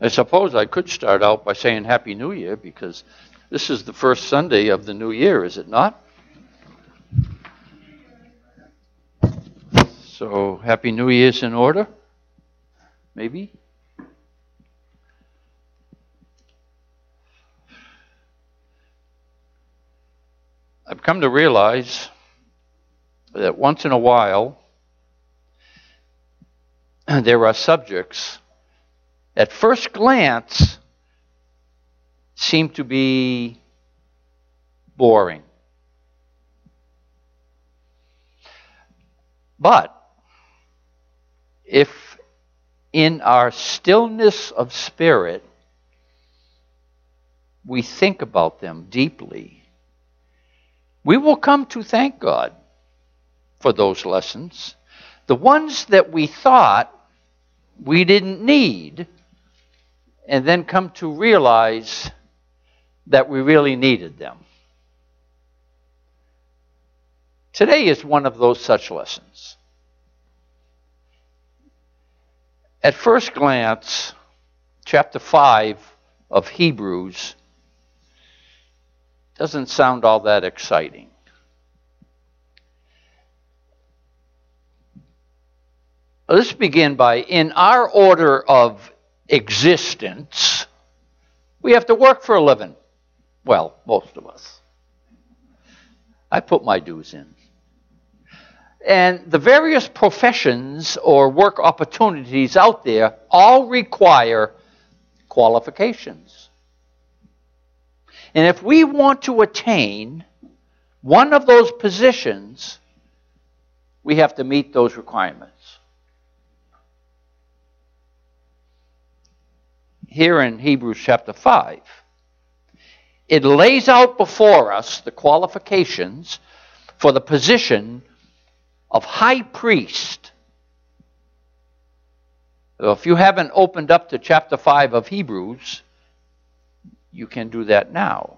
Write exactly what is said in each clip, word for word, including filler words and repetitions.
I suppose I could start out by saying Happy New Year, because this is the first Sunday of the new year, is it not? So, Happy New Year's in order? Maybe? I've come to realize that once in a while, there are subjects at first glance seem to be boring. But if in our stillness of spirit we think about them deeply, we will come to thank God for those lessons. The ones that we thought we didn't need, and then come to realize that we really needed them. Today is one of those such lessons. At first glance, chapter five of Hebrews doesn't sound all that exciting. Let's begin by, in our order of existence, we have to work for a living. Well, most of us. I put my dues in. And the various professions or work opportunities out there all require qualifications. And if we want to attain one of those positions, we have to meet those requirements. Here in Hebrews chapter five, it lays out before us the qualifications for the position of high priest. So if you haven't opened up to chapter five of Hebrews, you can do that now.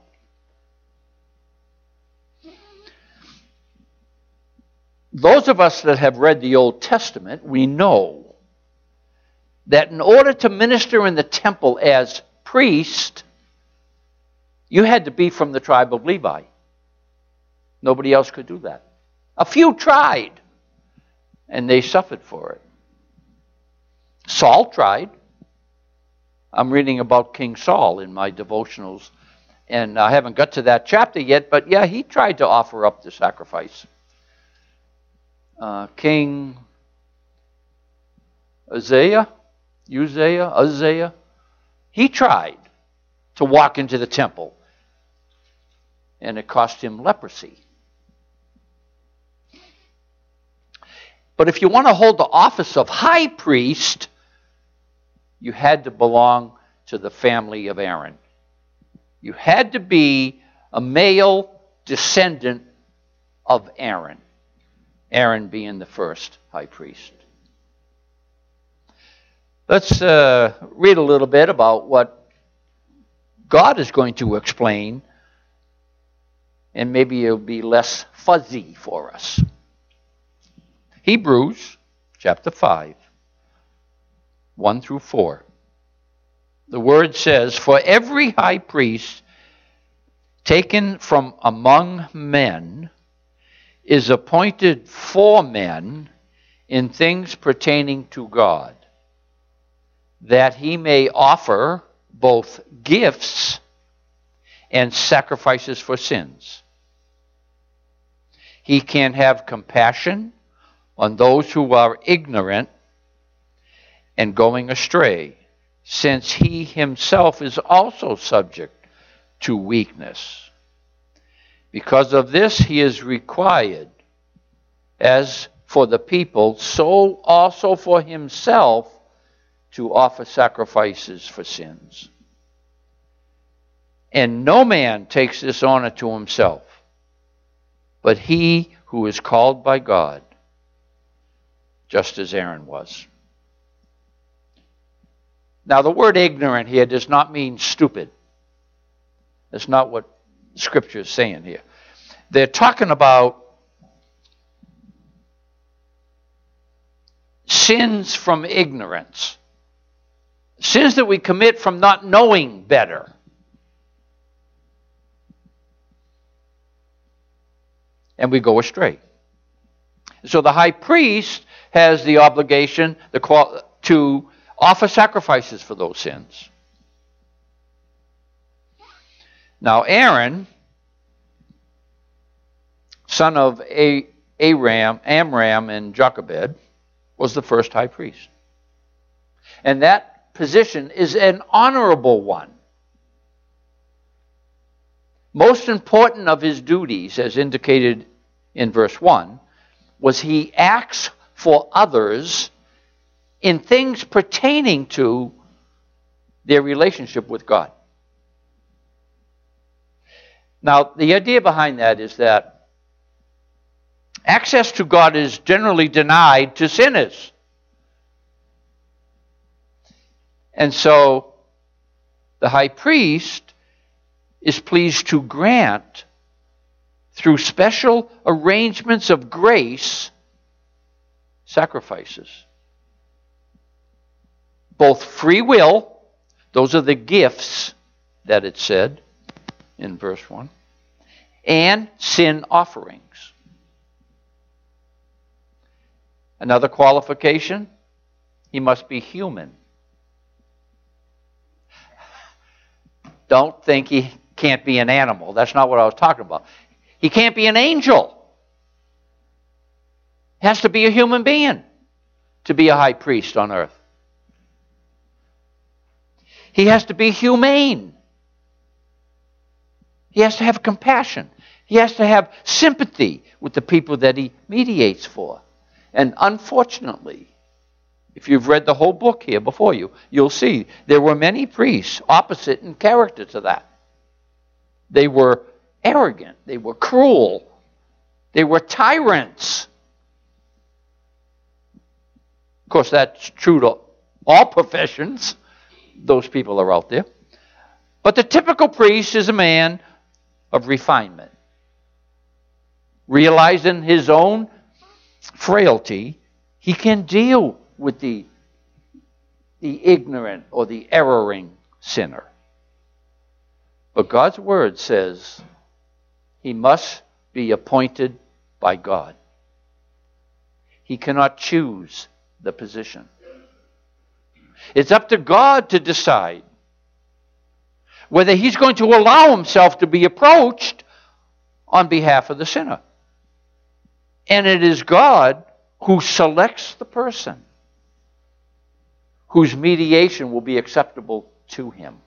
Those of us that have read the Old Testament, we know that in order to minister in the temple as priest, you had to be from the tribe of Levi. Nobody else could do that. A few tried, and they suffered for it. Saul tried. I'm reading about King Saul in my devotionals, and I haven't got to that chapter yet, but yeah, he tried to offer up the sacrifice. Uh, King Uzziah, Uzziah, Uzziah, he tried to walk into the temple, and it cost him leprosy. But if you want to hold the office of high priest, you had to belong to the family of Aaron. You had to be a male descendant of Aaron, Aaron being the first high priest. Let's uh, read a little bit about what God is going to explain, and maybe it'll be less fuzzy for us. Hebrews chapter five, one through four. The word says, "For every high priest taken from among men is appointed for men in things pertaining to God, that he may offer both gifts and sacrifices for sins. He can have compassion on those who are ignorant and going astray, since he himself is also subject to weakness. Because of this he is required, as for the people, so also for himself, to offer sacrifices for sins. And no man takes this honor to himself, but he who is called by God, just as Aaron was." Now, the word ignorant here does not mean stupid. That's not what Scripture is saying here. They're talking about sins from ignorance. Sins that we commit from not knowing better. And we go astray. So the high priest has the obligation the qual- to offer sacrifices for those sins. Now Aaron, son of A- Aram, Amram and Jochebed, was the first high priest. And that position is an honorable one. Most important of his duties, as indicated in verse one, was he acts for others in things pertaining to their relationship with God. Now, the idea behind that is that access to God is generally denied to sinners. And so, the high priest is pleased to grant, through special arrangements of grace, sacrifices. Both free will, those are the gifts that it said in verse one, and sin offerings. Another qualification, he must be human. Don't think he can't be an animal. That's not what I was talking about. He can't be an angel. He has to be a human being to be a high priest on earth. He has to be humane. He has to have compassion. He has to have sympathy with the people that he mediates for. And unfortunately, if you've read the whole book here before you, you'll see there were many priests opposite in character to that. They were arrogant. They were cruel. They were tyrants. Of course, that's true to all professions. Those people are out there. But the typical priest is a man of refinement. Realizing his own frailty, he can deal with the, the ignorant or the erring sinner. But God's word says he must be appointed by God. He cannot choose the position. It's up to God to decide whether he's going to allow himself to be approached on behalf of the sinner. And it is God who selects the person whose mediation will be acceptable to him.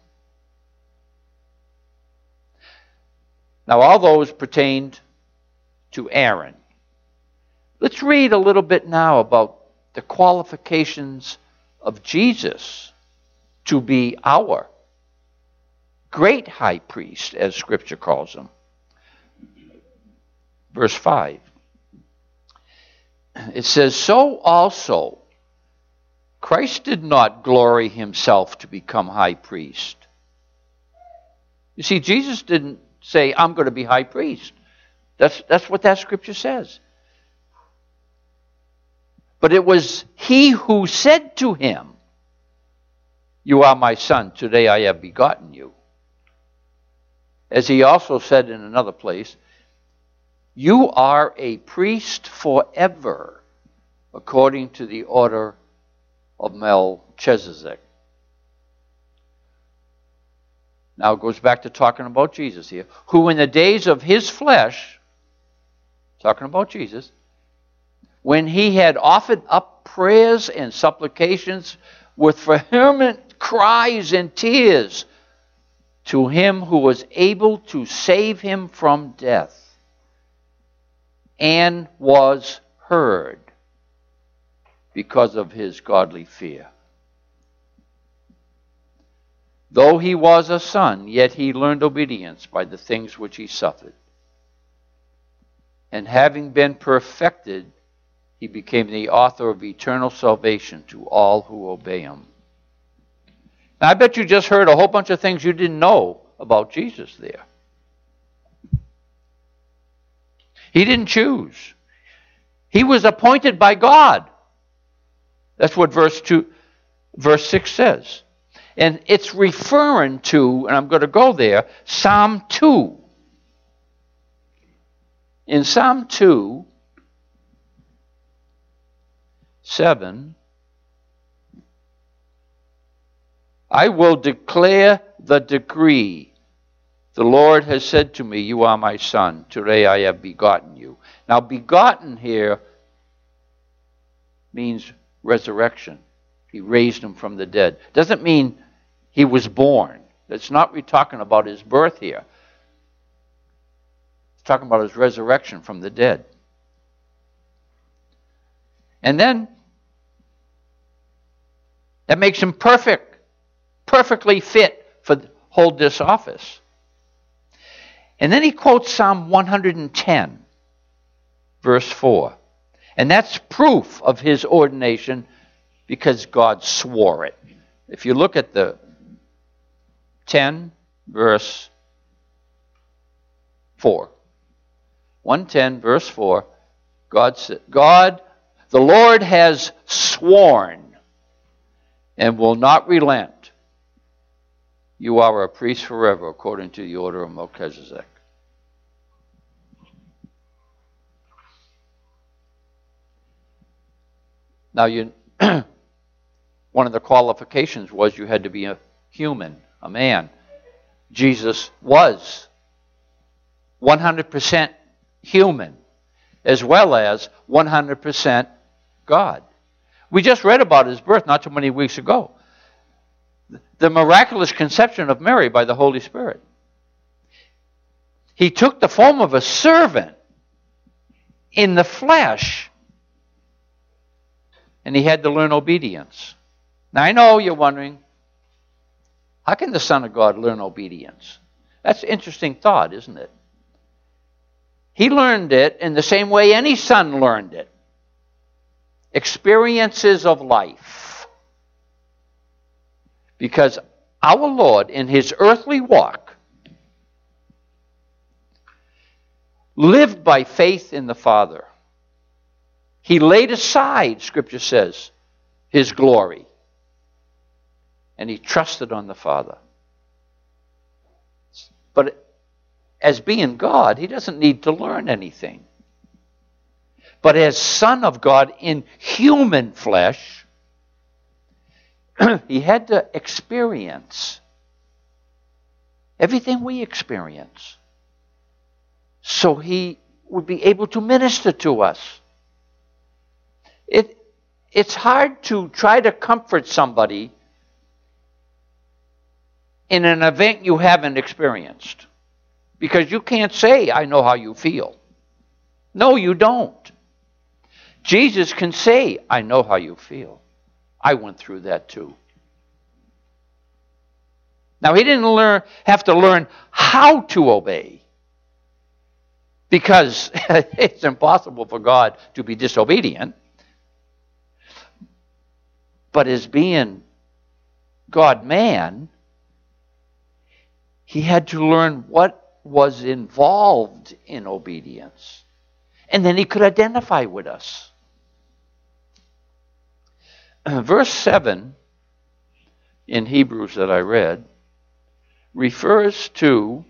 Now, all those pertained to Aaron. Let's read a little bit now about the qualifications of Jesus to be our great high priest, as Scripture calls him. Verse five. It says, "So also Christ did not glory himself to become high priest." You see, Jesus didn't say, "I'm going to be high priest." That's, that's what that Scripture says. But it was he who said to him, "You are my son, today I have begotten you." As he also said in another place, "You are a priest forever, according to the order of Melchizedek." Now it goes back to talking about Jesus here, who in the days of his flesh, talking about Jesus, when he had offered up prayers and supplications with vehement cries and tears to him who was able to save him from death, and was heard because of his godly fear. Though he was a son, yet he learned obedience by the things which he suffered. And having been perfected, he became the author of eternal salvation to all who obey him. Now, I bet you just heard a whole bunch of things you didn't know about Jesus there. He didn't choose. He was appointed by God. That's what verse two, verse six says. And it's referring to, and I'm going to go there, Psalm two. In Psalm two, seven, I will declare the decree. The Lord has said to me, you are my son. Today I have begotten you. Now, begotten here means resurrection. He raised him from the dead. Doesn't mean he was born. It's not we're talking about his birth here. It's talking about his resurrection from the dead. And then, that makes him perfect, perfectly fit for hold this office. And then he quotes Psalm one hundred ten, verse four. And that's proof of his ordination because God swore it. If you look at the ten, verse four. one ten, verse four. God said, God, the Lord has sworn and will not relent. You are a priest forever, according to the order of Melchizedek. Now, you, one of the qualifications was you had to be a human, a man. Jesus was one hundred percent human, as well as one hundred percent God. We just read about his birth not too many weeks ago. The miraculous conception of Mary by the Holy Spirit. He took the form of a servant in the flesh, and he had to learn obedience. Now, I know you're wondering, how can the Son of God learn obedience? That's an interesting thought, isn't it? He learned it in the same way any son learned it. Experiences of life. Because our Lord, in his earthly walk, lived by faith in the Father. He laid aside, Scripture says, his glory. And he trusted on the Father. But as being God, he doesn't need to learn anything. But as Son of God in human flesh, he had to experience everything we experience. So he would be able to minister to us. It, it's hard to try to comfort somebody in an event you haven't experienced. Because you can't say, I know how you feel. No, you don't. Jesus can say, I know how you feel. I went through that too. Now, he didn't learn, have to learn how to obey. Because it's impossible for God to be disobedient. But as being God-man, he had to learn what was involved in obedience. And then he could identify with us. Verse seven in Hebrews that I read refers to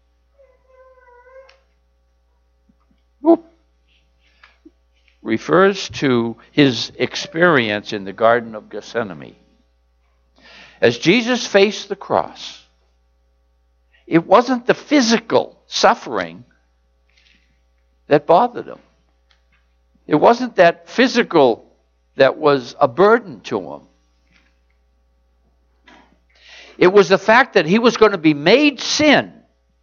whoop, refers to his experience in the Garden of Gethsemane. As Jesus faced the cross, it wasn't the physical suffering that bothered him. It wasn't that physical that was a burden to him. It was the fact that he was going to be made sin.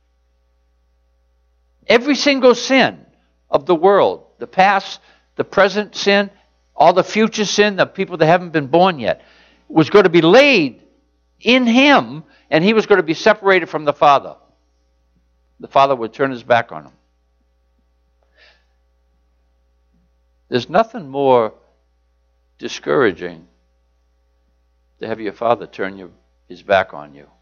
Every single sin of the world, the past, the present sin, all the future sin, the people that haven't been born yet, was going to be laid in him, and he was going to be separated from the Father. The Father would turn his back on him. There's nothing more discouraging to have your father turn your, his back on you.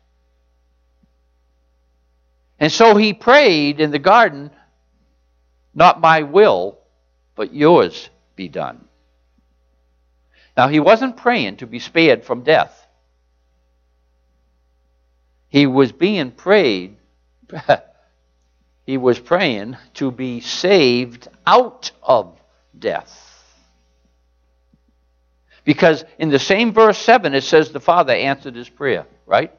And so he prayed in the garden, not my will, but yours be done. Now, he wasn't praying to be spared from death. He was being prayed, he was praying to be saved out of death. Because in the same verse seven, it says the Father answered his prayer, right?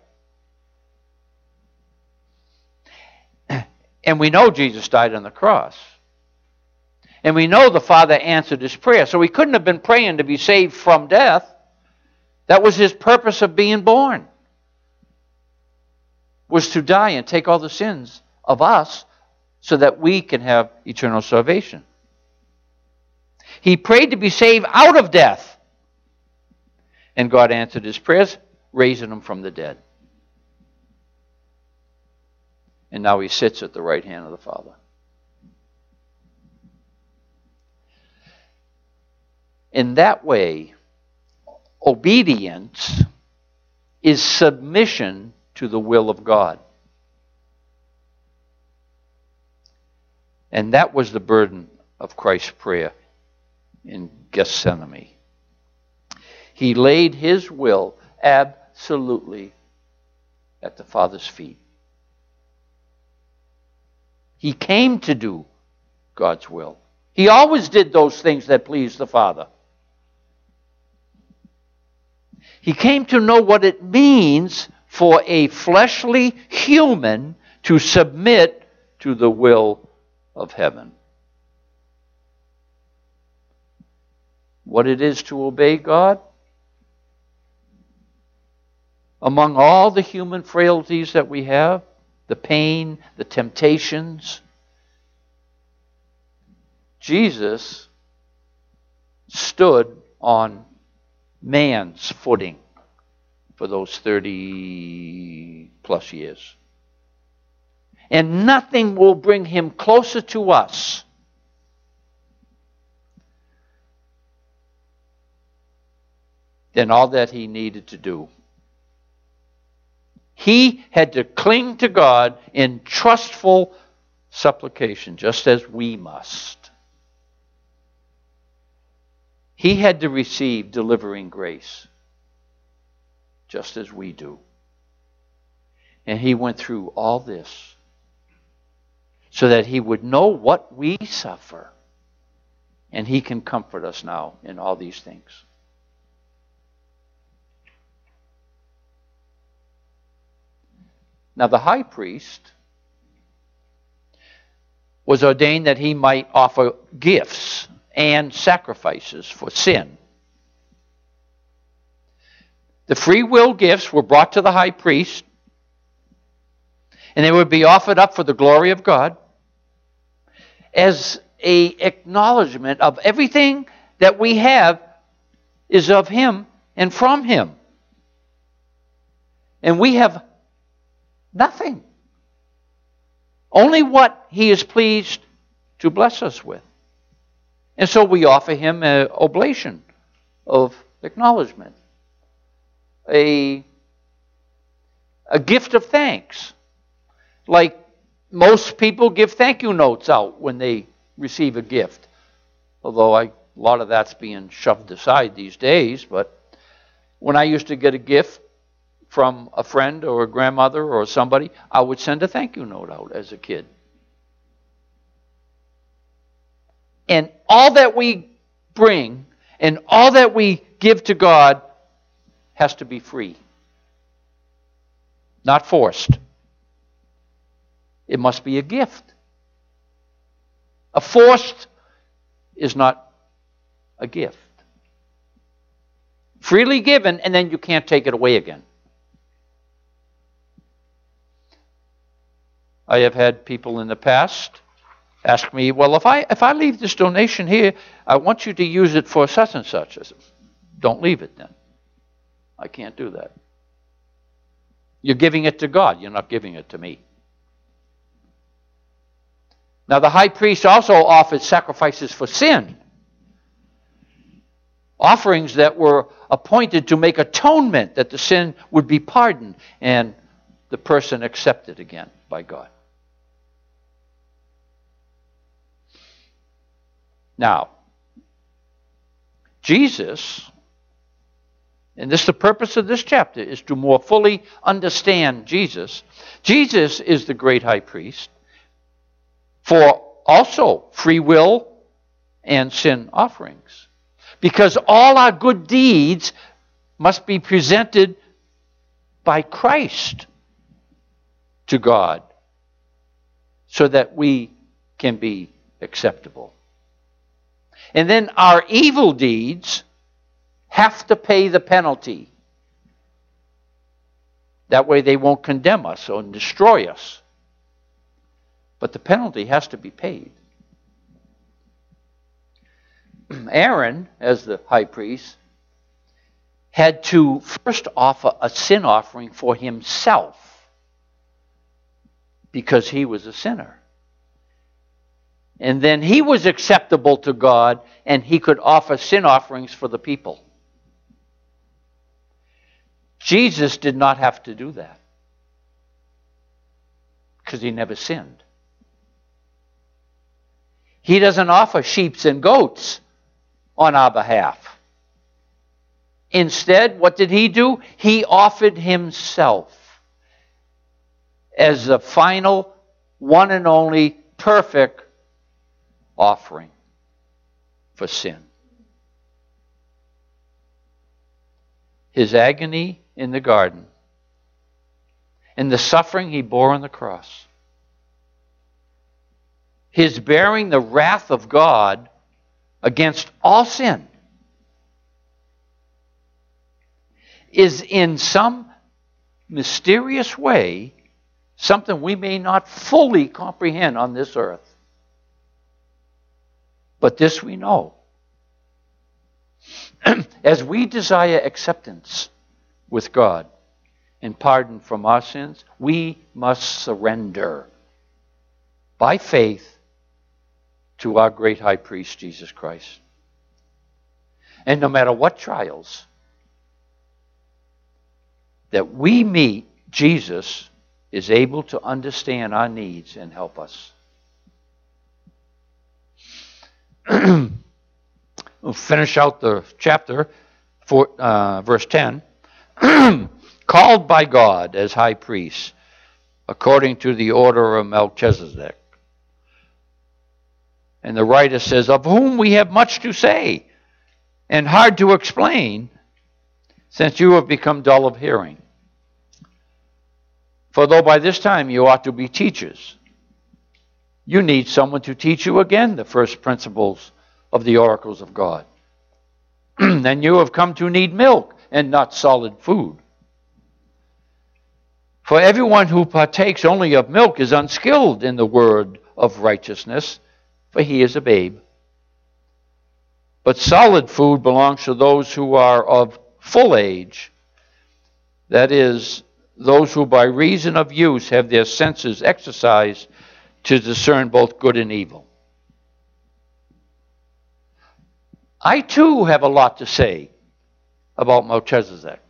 And we know Jesus died on the cross. And we know the Father answered his prayer. So he couldn't have been praying to be saved from death. That was his purpose of being born. Was to die and take all the sins of us so that we can have eternal salvation. He prayed to be saved out of death. And God answered his prayers, raising him from the dead. And now he sits at the right hand of the Father. In that way, obedience is submission to the will of God. And that was the burden of Christ's prayer in Gethsemane. He laid his will absolutely at the Father's feet. He came to do God's will. He always did those things that pleased the Father. He came to know what it means for a fleshly human to submit to the will of heaven. What it is to obey God? Among all the human frailties that we have, the pain, the temptations, Jesus stood on man's footing for those thirty plus years. And nothing will bring him closer to us than all that he needed to do. He had to cling to God in trustful supplication, just as we must. He had to receive delivering grace, just as we do. And he went through all this so that he would know what we suffer. And he can comfort us now in all these things. Now the high priest was ordained that he might offer gifts and sacrifices for sin. The free will gifts were brought to the high priest, and they would be offered up for the glory of God as a acknowledgement of everything that we have is of him and from him. And we have nothing. Only what he is pleased to bless us with. And so we offer him an oblation of acknowledgement. A, a gift of thanks. Like most people give thank you notes out when they receive a gift. Although I, a lot of that's being shoved aside these days. But when I used to get a gift from a friend or a grandmother or somebody, I would send a thank you note out as a kid. And all that we bring and all that we give to God has to be free. Not forced. It must be a gift. A forced is not a gift. Freely given, and then you can't take it away again. I have had people in the past ask me, well, if I if I leave this donation here, I want you to use it for such and such. I said, don't leave it then. I can't do that. You're giving it to God. You're not giving it to me. Now, the high priest also offered sacrifices for sin. Offerings that were appointed to make atonement, that the sin would be pardoned and the person accepted again by God. Now, Jesus, and this is the purpose of this chapter, is to more fully understand Jesus. Jesus is the great high priest for also free will and sin offerings. Because all our good deeds must be presented by Christ to God so that we can be acceptable. And then our evil deeds have to pay the penalty. That way they won't condemn us or destroy us. But the penalty has to be paid. Aaron, as the high priest, had to first offer a sin offering for himself because he was a sinner. And then he was acceptable to God, and he could offer sin offerings for the people. Jesus did not have to do that because he never sinned. He doesn't offer sheep and goats on our behalf. Instead, what did he do? He offered himself as the final, one and only, perfect offering for sin. His agony in the garden and the suffering he bore on the cross, his bearing the wrath of God against all sin, is in some mysterious way something we may not fully comprehend on this earth. But this we know. As we desire acceptance with God and pardon from our sins, we must surrender by faith to our great high priest, Jesus Christ. And no matter what trials that we meet, Jesus is able to understand our needs and help us. We'll finish out the chapter, for, uh, verse ten. Called by God as high priest, according to the order of Melchizedek. And the writer says, of whom we have much to say and hard to explain, since you have become dull of hearing. For though by this time you ought to be teachers, you need someone to teach you again the first principles of the oracles of God. Then you have come to need milk and not solid food. For everyone who partakes only of milk is unskilled in the word of righteousness, for he is a babe. But solid food belongs to those who are of full age, that is, those who by reason of use have their senses exercised to discern both good and evil. I too have a lot to say about Melchizedek.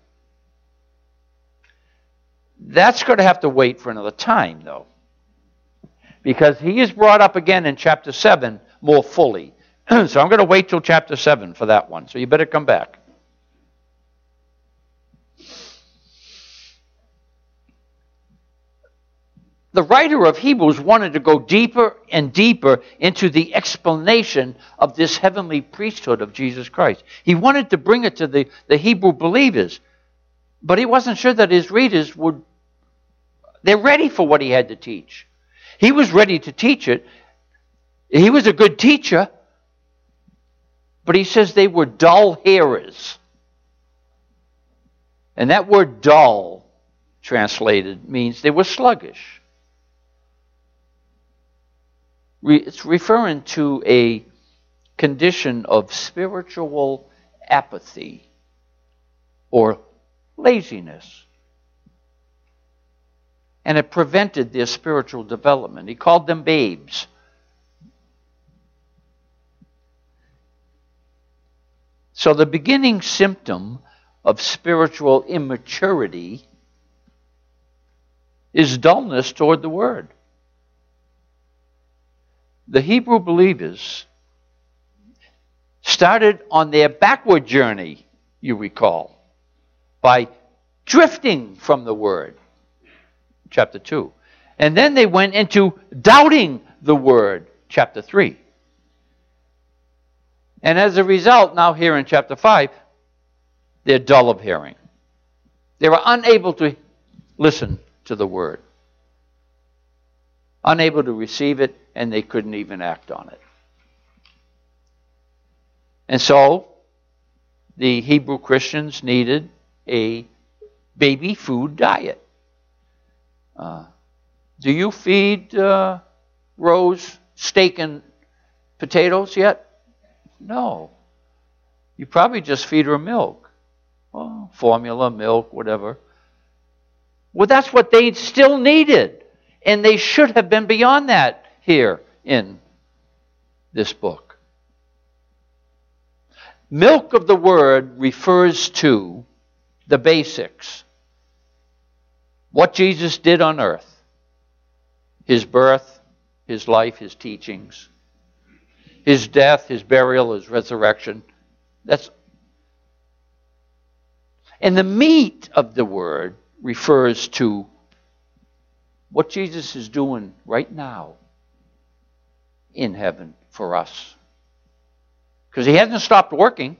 That's going to have to wait for another time, though, because he is brought up again in chapter seven more fully. So I'm going to wait till chapter seven for that one. So you better come back. The writer of Hebrews wanted to go deeper and deeper into the explanation of this heavenly priesthood of Jesus Christ. He wanted to bring it to the, the Hebrew believers, but he wasn't sure that his readers would, they're ready for what he had to teach. He was ready to teach it. He was a good teacher, but he says they were dull hearers. And that word dull, translated, means they were sluggish. It's referring to a condition of spiritual apathy or laziness. And it prevented their spiritual development. He called them babes. So the beginning symptom of spiritual immaturity is dullness toward the Word. The Hebrew believers started on their backward journey, you recall. by drifting from the Word, chapter two. And then they went into doubting the Word, chapter three. And as a result, now here in chapter five, they're dull of hearing. They were unable to listen to the Word, unable to receive it, and they couldn't even act on it. And so, the Hebrew Christians needed a baby food diet. Uh, do you feed uh, Rose steak and potatoes yet? No. You probably just feed her milk. Well, formula, milk, whatever. Well, that's what they still needed. And they should have been beyond that here in this book. Milk of the Word refers to the basics. What Jesus did on earth. His birth, His life, His teachings. His death, His burial, His resurrection. That's. And the meat of the Word refers to what Jesus is doing right now in heaven for us. Because He hasn't stopped working.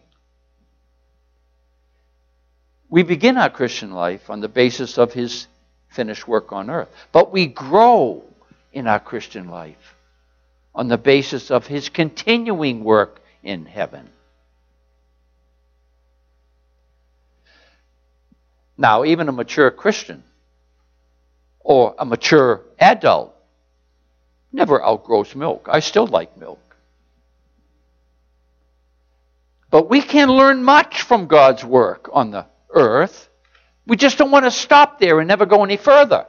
We begin our Christian life on the basis of His finished work on earth. But we grow in our Christian life on the basis of His continuing work in heaven. Now, even a mature Christian or a mature adult never outgrows milk. I still like milk. But we can learn much from God's work on the earth. We just don't want to stop there and never go any further.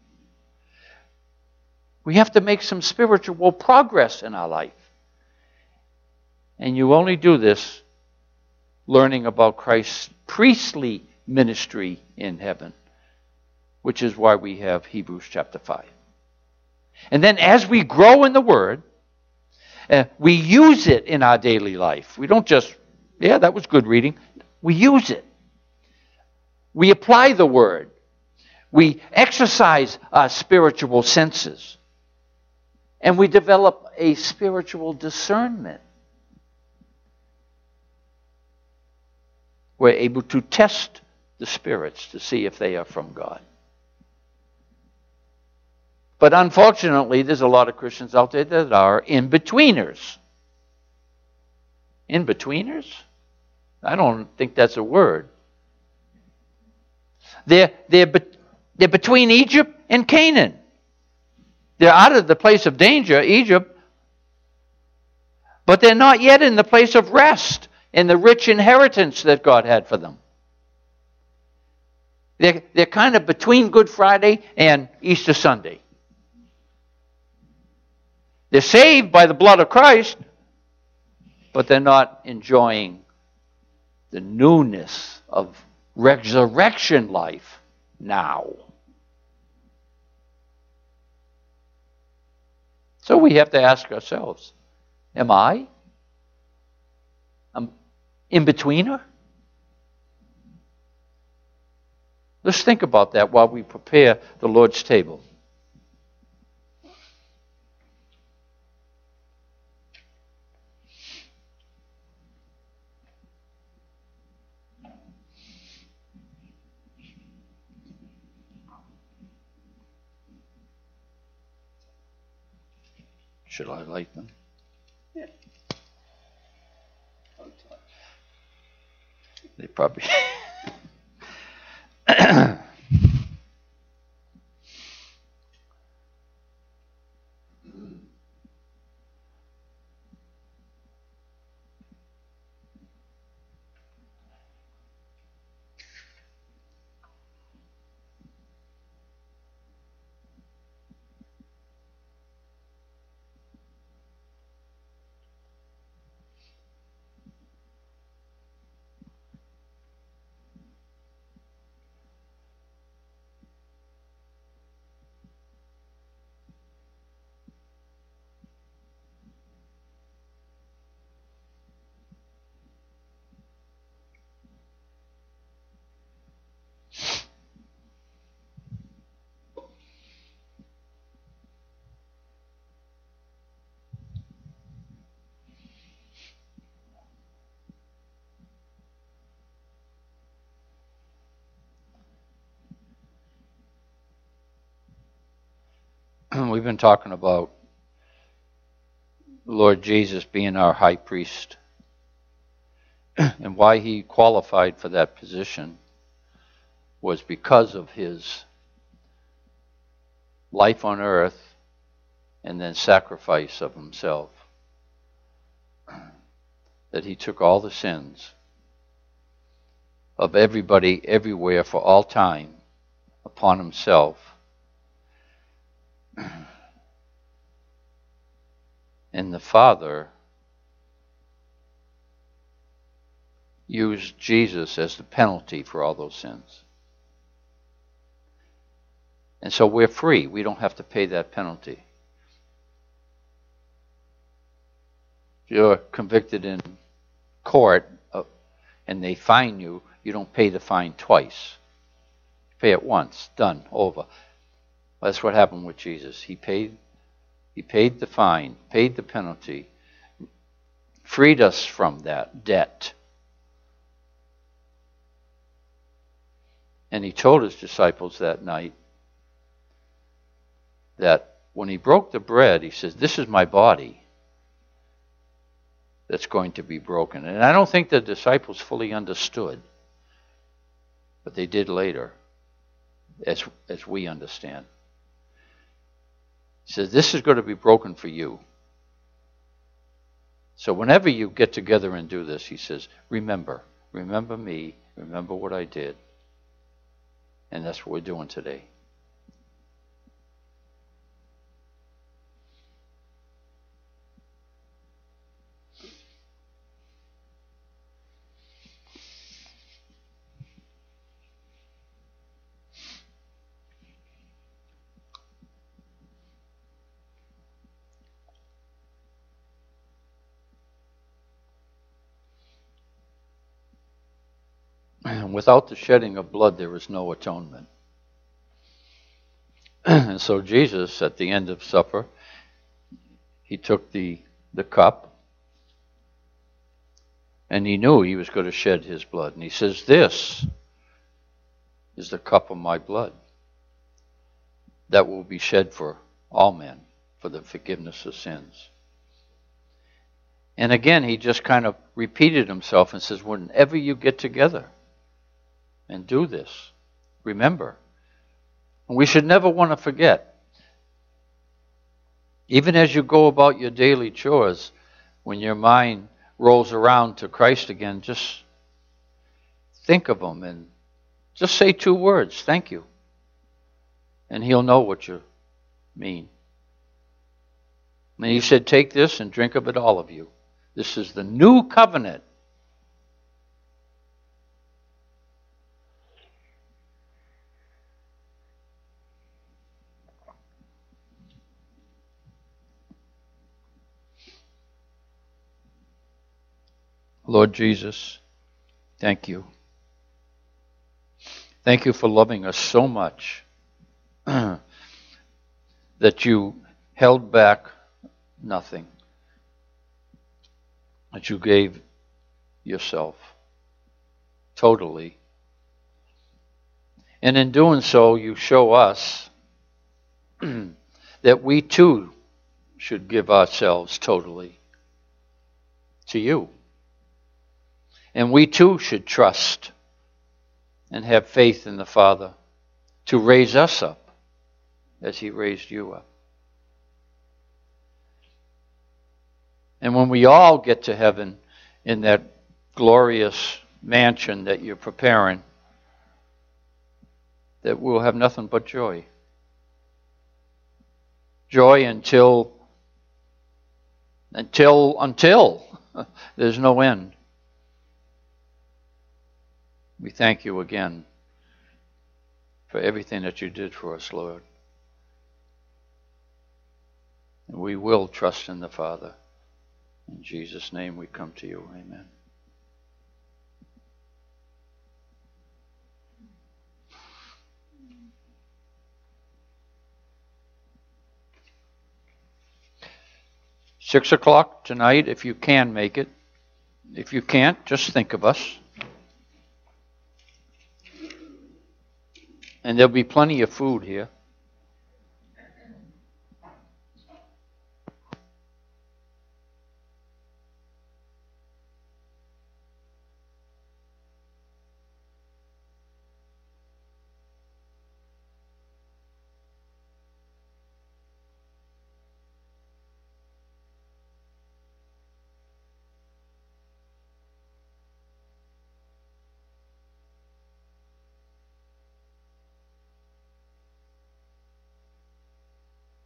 We have to make some spiritual progress in our life. And you only do this learning about Christ's priestly ministry in heaven, which is why we have Hebrews chapter five. And then as we grow in the Word, uh, we use it in our daily life. We don't just, yeah, that was good reading. We use it. We apply the Word. We exercise our spiritual senses. And we develop a spiritual discernment. We're able to test the spirits to see if they are from God. But unfortunately, there's a lot of Christians out there that are in-betweeners. In-betweeners? I don't think that's a word. They're, they're, be, they're between Egypt and Canaan. They're out of the place of danger, Egypt, but they're not yet in the place of rest and the rich inheritance that God had for them. They're, they're kind of between Good Friday and Easter Sunday. They're saved by the blood of Christ, but they're not enjoying the newness of resurrection life now. So we have to ask ourselves, am I an in-betweener? Let's think about that while we prepare the Lord's table. Should I light them? Yeah. They probably... We've been talking about Lord Jesus being our high priest and why he qualified for that position was because of his life on earth and then sacrifice of himself. That he took all the sins of everybody, everywhere, for all time upon himself. And the Father used Jesus as the penalty for all those sins. And so we're free. We don't have to pay that penalty. If you're convicted in court uh, and they fine you, you don't pay the fine twice. You pay it once, done, over. That's what happened with Jesus. He paid, he paid the fine, paid the penalty, freed us from that debt. And he told his disciples that night that when he broke the bread, he says, "This is my body that's going to be broken." And I don't think the disciples fully understood, but they did later, as, as we understand. He says, "This is going to be broken for you. So whenever you get together and do this," he says, remember, remember me, remember what I did. And that's what we're doing today. Without the shedding of blood, there is no atonement. And so Jesus, at the end of supper, he took the, the cup, and he knew he was going to shed his blood. And he says, "This is the cup of my blood that will be shed for all men for the forgiveness of sins." And again, he just kind of repeated himself and says, whenever you get together and do this, remember. And we should never want to forget. Even as you go about your daily chores, when your mind rolls around to Christ again, just think of him and just say two words, "Thank you." And he'll know what you mean. And he said, "Take this and drink of it, all of you. This is the new covenant." Lord Jesus, thank you. Thank you for loving us so much that you held back nothing, that you gave yourself totally. And in doing so, you show us that we too should give ourselves totally to you. And we too should trust and have faith in the Father to raise us up as he raised you up. And when we all get to heaven in that glorious mansion that you're preparing, that we'll have nothing but joy. Joy until, until, until there's no end. We thank you again for everything that you did for us, Lord. And we will trust in the Father. In Jesus' name we come to you. Amen. Six o'clock tonight, if you can make it. If you can't, just think of us. And there'll be plenty of food here.